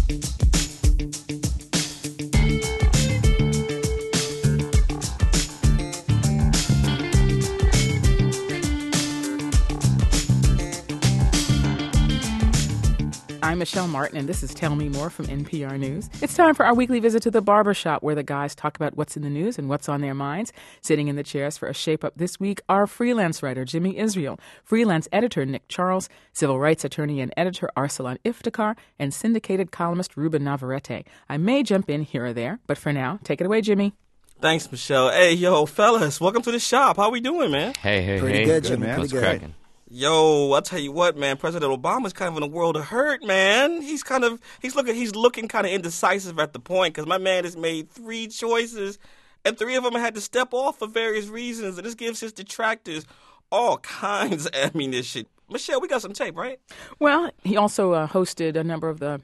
I'm Michelle Martin, and this is Tell Me More from NPR News. It's time for our weekly visit to the barbershop, where the guys talk about what's in the news and what's on their minds. Sitting in the chairs for a shape-up this week are freelance writer Jimmy Israel, freelance editor Nick Charles, civil rights attorney and editor Arsalan Iftikhar, and syndicated columnist Ruben Navarrete. I may jump in here or there, but for now, take it away, Jimmy. Thanks, Michelle. Hey, yo, fellas, welcome to the shop. How we doing, man? Hey. Pretty good, Jimmy. Man. Pretty What's good. cracking? Yo, I'll tell you what, man. President Obama's kind of in a world of hurt, man. He's looking kind of indecisive at the point, because my man has made 3 choices, and 3 of them had to step off for various reasons, and this gives his detractors all kinds of ammunition. Michelle, we got some tape, right? Well, he also hosted a number of the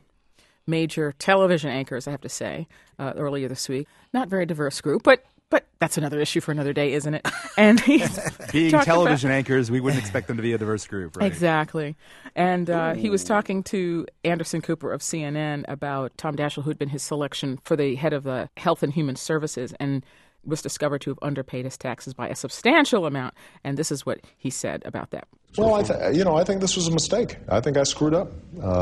major television anchors, I have to say, earlier this week. Not very diverse group, but that's another issue for another day, isn't it? And he's being television anchors, we wouldn't expect them to be a diverse group, right? Exactly. And he was talking to Anderson Cooper of CNN about Tom Daschle, who'd been his selection for the head of the Health and Human Services, and was discovered to have underpaid his taxes by a substantial amount. And this is what he said about that. Well, I think this was a mistake. I think I screwed up,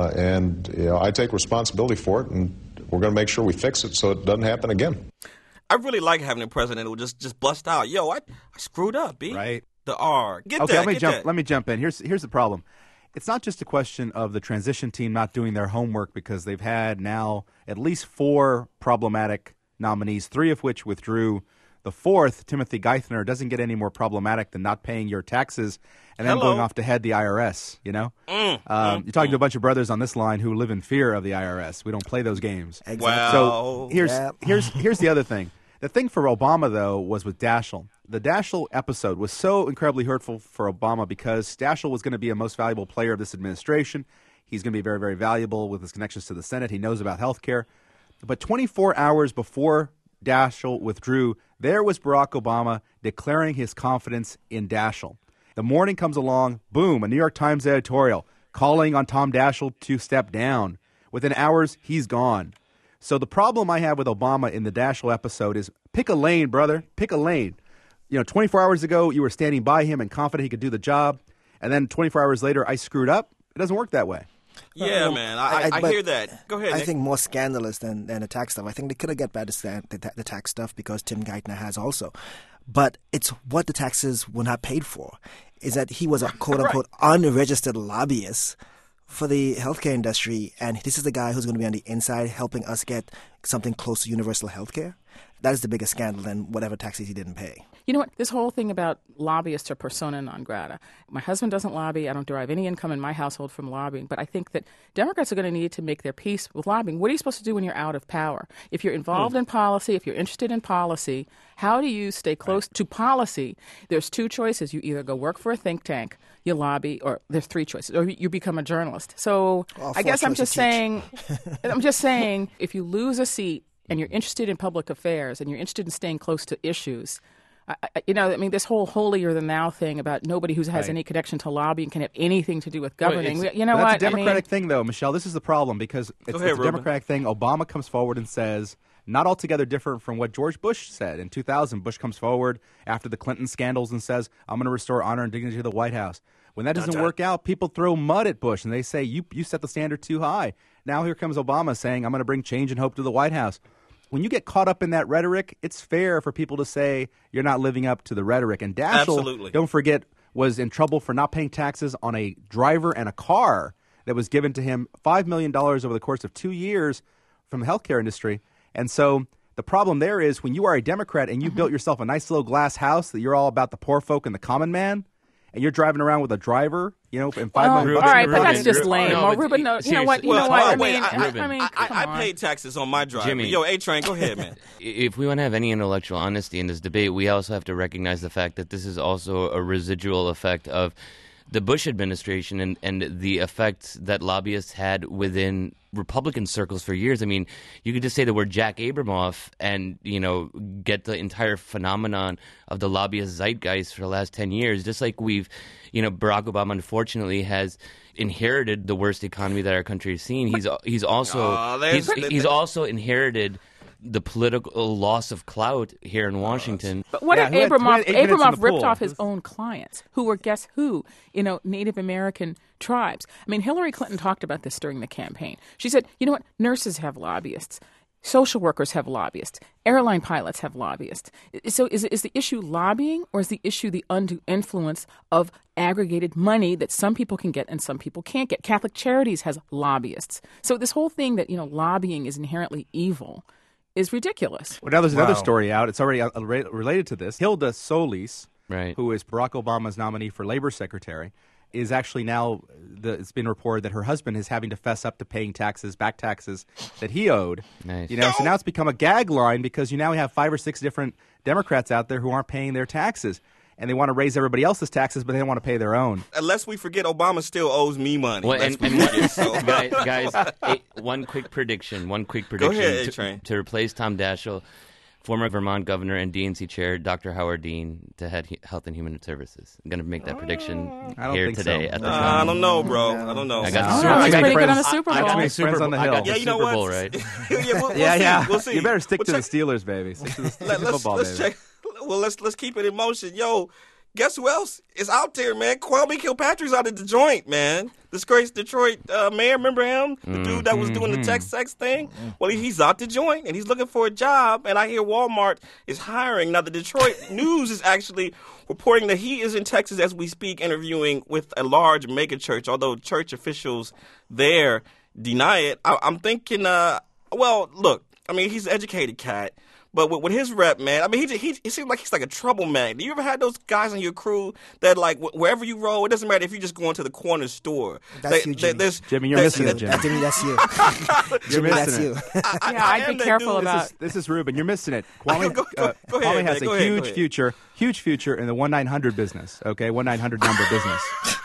and I take responsibility for it, and we're going to make sure we fix it so it doesn't happen again. I really like having a president who just bust out. Yo, I screwed up, B. Right. The R. Get okay, that. let me jump in. Here's the problem. It's not just a question of the transition team not doing their homework, because they've had now at least 4 problematic nominees, 3 of which withdrew. The 4th, Timothy Geithner, doesn't get any more problematic than not paying your taxes and then going off to head the IRS, you know? You're talking to a bunch of brothers on this line who live in fear of the IRS. We don't play those games. Exactly. Wow. So here's the other thing. The thing for Obama, though, was with Daschle. The Daschle episode was so incredibly hurtful for Obama because Daschle was going to be a most valuable player of this administration. He's going to be very, very valuable with his connections to the Senate. He knows about health care. But 24 hours before Daschle withdrew, there was Barack Obama declaring his confidence in Daschle. The morning comes along, boom, a New York Times editorial calling on Tom Daschle to step down. Within hours, he's gone. So the problem I have with Obama in the Daschle episode is pick a lane, brother. Pick a lane. 24 hours ago, you were standing by him and confident he could do the job. And then 24 hours later, I screwed up. It doesn't work that way. Yeah, man. I hear that. Go ahead, Nick. I think more scandalous than the tax stuff. I think they could have got better the tax stuff because Tim Geithner has also. But it's what the taxes were not paid for, is that he was a quote-unquote unregistered lobbyist for the healthcare industry, and this is the guy who's going to be on the inside helping us get something close to universal healthcare. That is the biggest scandal than whatever taxes he didn't pay. You know what? This whole thing about lobbyists are persona non grata. My husband doesn't lobby. I don't derive any income in my household from lobbying. But I think that Democrats are going to need to make their peace with lobbying. What are you supposed to do when you're out of power? If you're involved in policy, if you're interested in policy, how do you stay close to policy? There's 2 choices. You either go work for a think tank, you lobby, or there's 3 choices, or you become a journalist. So I guess I'm just saying, if you lose a seat and you're interested in public affairs and you're interested in staying close to issues, this whole holier-than-thou thing about nobody who has any connection to lobbying can have anything to do with governing. That's a Democratic thing, though, Michelle. This is the problem, because it's a Democratic thing. Obama comes forward and says, not altogether different from what George Bush said. In 2000, Bush comes forward after the Clinton scandals and says, I'm going to restore honor and dignity to the White House. When that doesn't work out, people throw mud at Bush, and they say, you set the standard too high. Now here comes Obama saying, I'm going to bring change and hope to the White House. When you get caught up in that rhetoric, it's fair for people to say you're not living up to the rhetoric. And Daschle, don't forget, was in trouble for not paying taxes on a driver and a car that was given to him $5 million over the course of 2 years from the healthcare industry. And so the problem there is when you are a Democrat and you built yourself a nice little glass house that you're all about the poor folk and the common man, and you're driving around with a driver, and $5 million. All right, but that's just lame. Ruben, you know what? I paid taxes on my driver. Jimmy. Yo, A-Train, go ahead, man. If we want to have any intellectual honesty in this debate, we also have to recognize the fact that this is also a residual effect of the Bush administration and the effect that lobbyists had within Republican circles for years. I mean, you could just say the word Jack Abramoff and, get the entire phenomenon of the lobbyist zeitgeist for the last 10 years, just like Barack Obama, unfortunately, has inherited the worst economy that our country has seen. He's also inherited the political loss of clout here in Washington. But what if Abramoff ripped off his own clients, who were, guess who, Native American tribes? I mean, Hillary Clinton talked about this during the campaign. She said, you know what, nurses have lobbyists. Social workers have lobbyists. Airline pilots have lobbyists. So is the issue lobbying, or is the issue the undue influence of aggregated money that some people can get and some people can't get? Catholic Charities has lobbyists. So this whole thing that, lobbying is inherently evil is ridiculous. Well, now there's another story out. It's already related to this. Hilda Solis, who is Barack Obama's nominee for labor secretary, is actually now, it's been reported that her husband is having to fess up to paying back taxes that he owed. Nice. So now it's become a gag line because you now have 5 or 6 different Democrats out there who aren't paying their taxes. And they want to raise everybody else's taxes, but they don't want to pay their own. Unless we forget, Obama still owes me money. Well, guys, one quick prediction. Go ahead, A-Train. To replace Tom Daschle, former Vermont governor and DNC chair, Dr. Howard Dean, to head Health and Human Services. I'm going to make that prediction here today. So. I don't know, bro. I don't know. He's pretty good on the Super Bowl. I got friends on the Hill. Yeah, you know Super what? Bowl, right? We'll see. You better stick to the Steelers, baby. Stick to the football, baby. Check. Well, let's keep it in motion. Yo, guess who else is out there, man? Kwame Kilpatrick's out of the joint, man. Disgraced Detroit mayor, remember him? The dude that was doing the text sex thing? Well, he's out the joint, and he's looking for a job, and I hear Walmart is hiring. Now, the Detroit News is actually reporting that he is in Texas as we speak, interviewing with a large megachurch, although church officials there deny it. I'm thinking, well, look, I mean, he's an educated cat. But with his rep, man, I mean, he seems like he's like a troublemaker. Do you ever had those guys on your crew that, like, wherever you roll, it doesn't matter if you just go into the corner store. That's you, Jimmy. Jimmy, you're missing it, Jimmy. Jimmy, that's you. You're missing it. I'd be careful about. This is Ruben. You're missing it. Kwame, go ahead, Kwame has man, a huge future in the 1-900 business. Okay, 1-900 number business.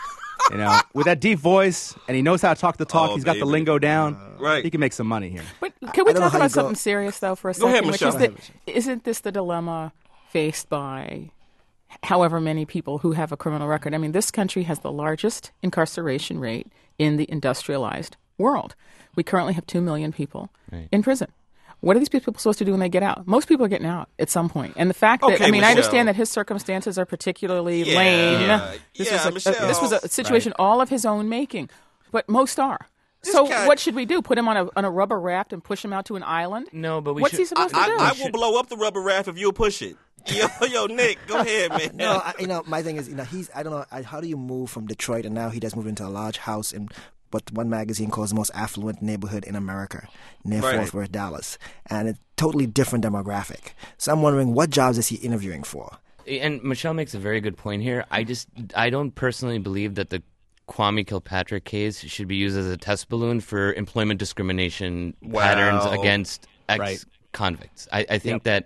With that deep voice, and he knows how to talk the talk. He's got the lingo down. Right. He can make some money here. But can we talk about something serious, though, for a second? Go ahead, Michelle. Isn't this the dilemma faced by however many people who have a criminal record? I mean, this country has the largest incarceration rate in the industrialized world. We currently have 2 million people in prison. What are these people supposed to do when they get out? Most people are getting out at some point. And the fact that, I Michelle. I understand that his circumstances are particularly lame. This was a situation all of his own making. But most are. So what should we do? Put him on a rubber raft and push him out to an island? No, but what's he supposed to do? I will blow up the rubber raft if you'll push it. Yo, Nick, go ahead, man. No, my thing is, I don't know, how do you move from Detroit and now he does move into a large house in what one magazine calls the most affluent neighborhood in America, near Fort Worth, Dallas, and a totally different demographic. So I'm wondering, what jobs is he interviewing for? And Michelle makes a very good point here. I don't personally believe that the Kwame Kilpatrick case should be used as a test balloon for employment discrimination patterns against ex-convicts. I think that,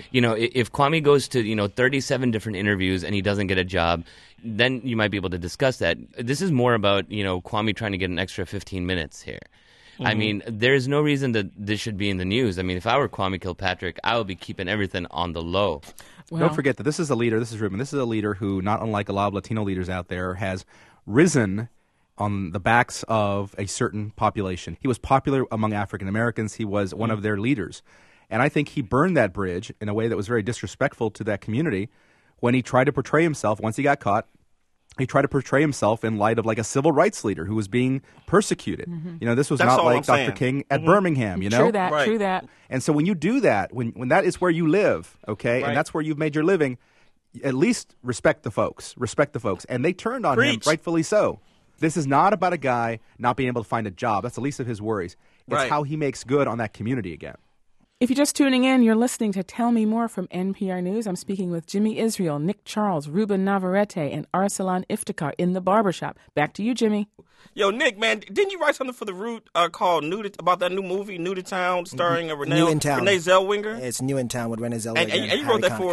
if Kwame goes to, 37 different interviews and he doesn't get a job, then you might be able to discuss that. This is more about, Kwame trying to get an extra 15 minutes here. Mm-hmm. I mean, there's no reason that this should be in the news. I mean, if I were Kwame Kilpatrick, I would be keeping everything on the low. Well, don't forget that this is a leader. This is Ruben. This is a leader who, not unlike a lot of Latino leaders out there, has risen on the backs of a certain population. He was popular among African Americans. He was one of their leaders. And I think he burned that bridge in a way that was very disrespectful to that community when he tried to portray himself, once he got caught, he tried to portray himself in light of like a civil rights leader who was being persecuted. Mm-hmm. This was not like Dr. King at Birmingham, True that. And so when you do that, when that is where you live, and that's where you've made your living, at least respect the folks. And they turned on him, rightfully so. This is not about a guy not being able to find a job. That's the least of his worries. It's how he makes good on that community again. If you're just tuning in, you're listening to Tell Me More from NPR News. I'm speaking with Jimmy Israel, Nick Charles, Ruben Navarrete, and Arsalan Iftikhar in the barbershop. Back to you, Jimmy. Yo, Nick, man, didn't you write something for The Root called about that new movie, New to Town, starring Renee Zellweger? It's New in Town with Renee Zellweger. And you wrote that for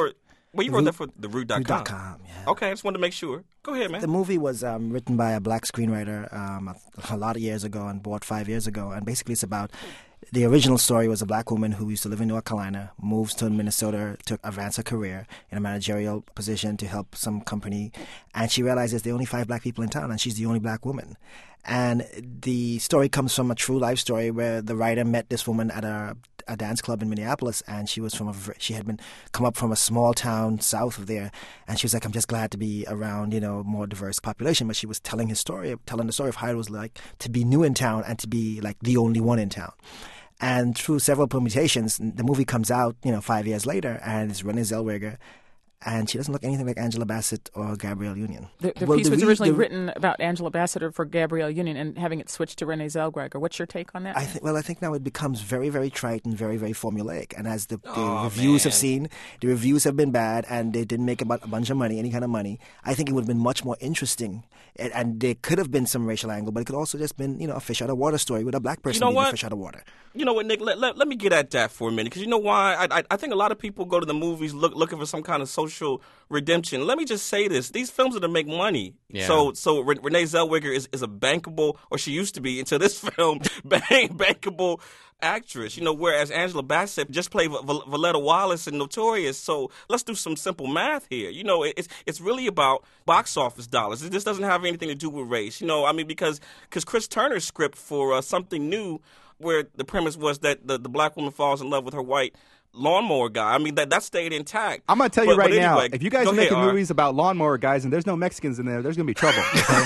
Well, you wrote that for the Root.com. Root.com, yeah. Okay, I just wanted to make sure. Go ahead, man. The movie was written by a black screenwriter a lot of years ago and bought 5 years ago. And basically it's about, the original story was a black woman who used to live in North Carolina, moves to Minnesota to advance her career in a managerial position to help some company. And she realizes there are only 5 black people in town and she's the only black woman. And the story comes from a true life story where the writer met this woman at a dance club in Minneapolis, and she was she had come up from a small town south of there, and she was like, I'm just glad to be around, more diverse population. But she was telling the story of how it was like to be new in town and to be like the only one in town. And through several permutations, the movie comes out, 5 years later, and it's Renee Zellweger. And she doesn't look anything like Angela Bassett or Gabrielle Union. The piece was originally written about Angela Bassett or for Gabrielle Union, and having it switched to Renee Zellweger. What's your take on that? I think now it becomes very, very trite and very, very formulaic. And as the reviews have seen, the reviews have been bad, and they didn't make a bunch of money, any kind of money. I think it would have been much more interesting, and there could have been some racial angle, but it could also just been, a fish out of water story with a black person being a fish out of water. You know what, Nick? Let me get at that for a minute, because you know why? I think a lot of people go to the movies looking for some kind of social redemption. Let me just say this: these films are to make money. Yeah. So Renee Zellweger is a bankable, or she used to be until this film, bankable actress. Whereas Angela Bassett just played Valletta Wallace in Notorious. So let's do some simple math here. It's really about box office dollars. This doesn't have anything to do with race. Because Chris Turner's script for Something New, where the premise was that the black woman falls in love with her white lawnmower guy. That stayed intact. I'm going to tell you right now, if you guys are making movies about lawnmower guys and there's no Mexicans in there, there's going to be trouble. Okay?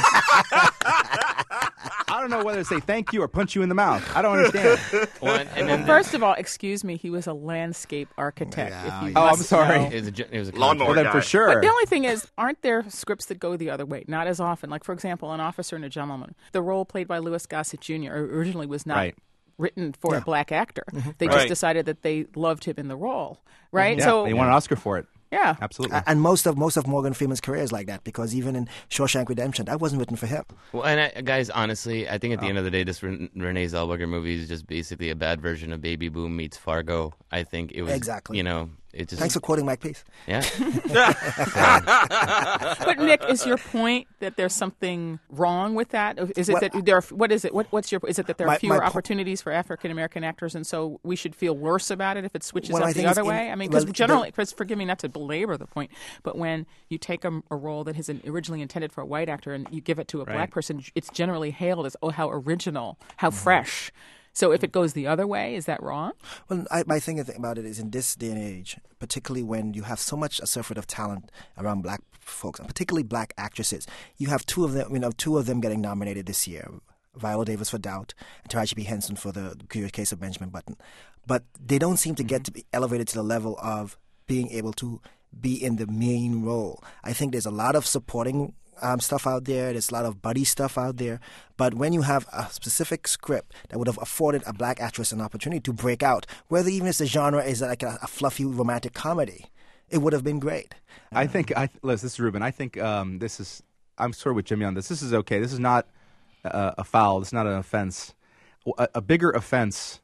I don't know whether to say thank you or punch you in the mouth. I don't understand. First of all, excuse me, he was a landscape architect. Yeah, I'm sorry. It was a lawnmower guy. For sure. But the only thing is, aren't there scripts that go the other way? Not as often. Like, for example, An Officer and a Gentleman. The role played by Louis Gossett Jr. originally was not written for a black actor. They just decided that they loved him in the role, right? Yeah, they won an Oscar for it. Yeah, absolutely. And most of Morgan Freeman's career is like that, because even in Shawshank Redemption, that wasn't written for him. Well, and guys, honestly, I think at the end of the day, this Renee Zellweger movie is just basically a bad version of Baby Boom meets Fargo. I think it was exactly. It just, thanks for quoting Mike Peace. Yeah. But Nick, is your point that there's something wrong with that? Is it that there? What is it? What's your? Is it that there are fewer opportunities for African American actors, and so we should feel worse about it if it switches up the other way? Because generally, Chris, forgive me not to belabor the point, but when you take a role that is originally intended for a white actor and you give it to a black person, it's generally hailed as, oh, how original, how fresh. So if it goes the other way, is that wrong? Well, my thing about it is, in this day and age, particularly when you have so much a surfeit of talent around black folks, and particularly black actresses, you have two of them getting nominated this year. Viola Davis for Doubt and Taraji P. Henson for The Curious Case of Benjamin Button. But they don't seem to get to be elevated to the level of being able to be in the main role. I think there's a lot of supporting stuff out there. There's a lot of buddy stuff out there. But when you have a specific script that would have afforded a black actress an opportunity to break out, whether even if the genre is like a fluffy romantic comedy, it would have been great. I think, Liz, this is Ruben. I think I'm sort of with Jimmy on this. This is okay. This is not a foul. This is not an offense. A bigger offense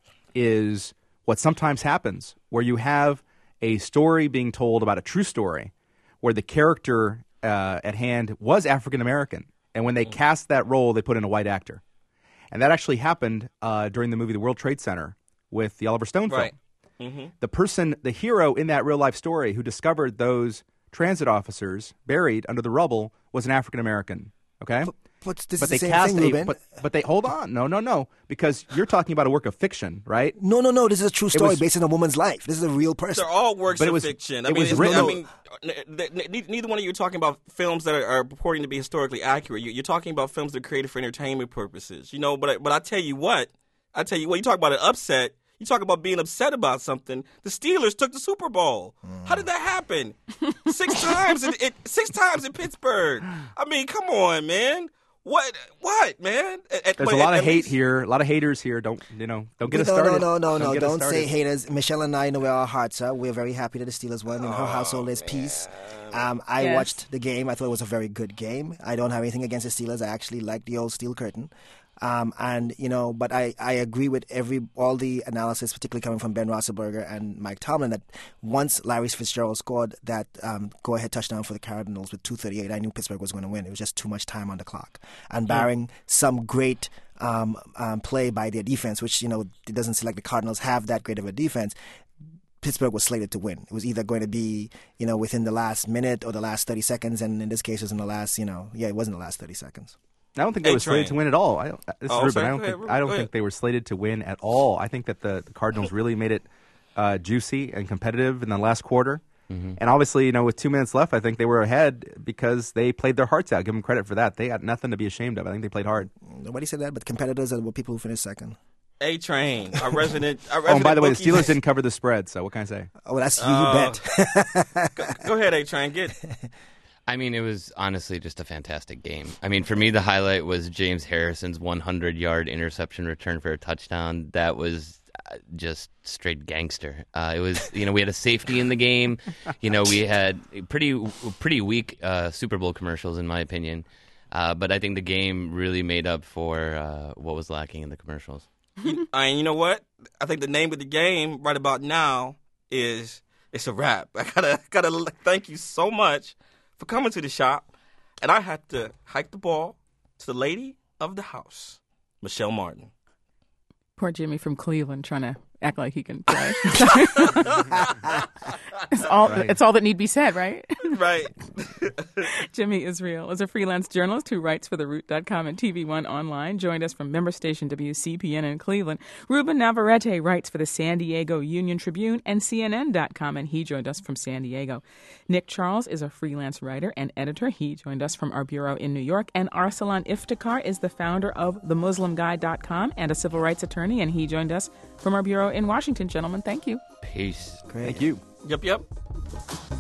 is what sometimes happens, where you have a story being told about a true story, where the character at hand was African American, and when they cast that role, they put in a white actor, and that actually happened during the movie The World Trade Center with the Oliver Stone film. Mm-hmm. The hero in that real life story who discovered those transit officers buried under the rubble was an African American. Okay. But this is the same thing, Ruben. But they hold on. No. Because you're talking about a work of fiction, right? No. This is a true story based on a woman's life. This is a real person. They're all works of fiction. Neither one of you are talking about films that are purporting to be historically accurate. You're talking about films that are created for entertainment purposes. But I tell you what, you talk about an upset. You talk about being upset about something. The Steelers took the Super Bowl. How did that happen? 6 times in Pittsburgh. I mean, come on, man. What, man? There's a lot of hate here. A lot of haters here. Don't get us started. No. Don't say haters. Michelle and I know where our hearts are. We're very happy that the Steelers won. In her household, there's peace. I watched the game. I thought it was a very good game. I don't have anything against the Steelers. I actually like the old Steel Curtain. And but I agree with all the analysis, particularly coming from Ben Roethlisberger and Mike Tomlin, that once Larry Fitzgerald scored that go-ahead touchdown for the Cardinals with 2:38, I knew Pittsburgh was going to win. It was just too much time on the clock, and barring some great play by their defense, which it doesn't seem like the Cardinals have that great of a defense, Pittsburgh was slated to win. It was either going to be, within the last minute or the last 30 seconds, and in this case, it was in the last, it wasn't the last 30 seconds. I don't think they were slated to win at all. I don't think they were slated to win at all. I think that the Cardinals really made it juicy and competitive in the last quarter. Mm-hmm. And obviously, with 2 minutes left, I think they were ahead because they played their hearts out. Give them credit for that. They got nothing to be ashamed of. I think they played hard. Nobody said that, but competitors are the people who finished second. A-Train, our resident. And by the way, the Steelers didn't cover the spread, so what can I say? Oh, that's you bet. Go ahead, A-Train. I mean, it was honestly just a fantastic game. I mean, for me, the highlight was James Harrison's 100-yard interception return for a touchdown. That was just straight gangster. It was, we had a safety in the game. We had pretty weak Super Bowl commercials, in my opinion. But I think the game really made up for what was lacking in the commercials. And you know what? I think the name of the game right about now is It's a Wrap. I gotta thank you so much for coming to the shop. And I had to hike the ball to the lady of the house, Michelle Martin. Poor Jimmy from Cleveland trying to act like he can play. It's all that need be said, right? Right. Jimmy Israel is a freelance journalist who writes for TheRoot.com and TV One Online. Joined us from member station WCPN in Cleveland. Ruben Navarrete writes for the San Diego Union Tribune and CNN.com, and he joined us from San Diego. Nick Charles is a freelance writer and editor. He joined us from our bureau in New York. And Arsalan Iftikhar is the founder of TheMuslimGuide.com and a civil rights attorney, and he joined us from our bureau in Washington. Gentlemen, thank you. Peace. Great. Thank you. Yep.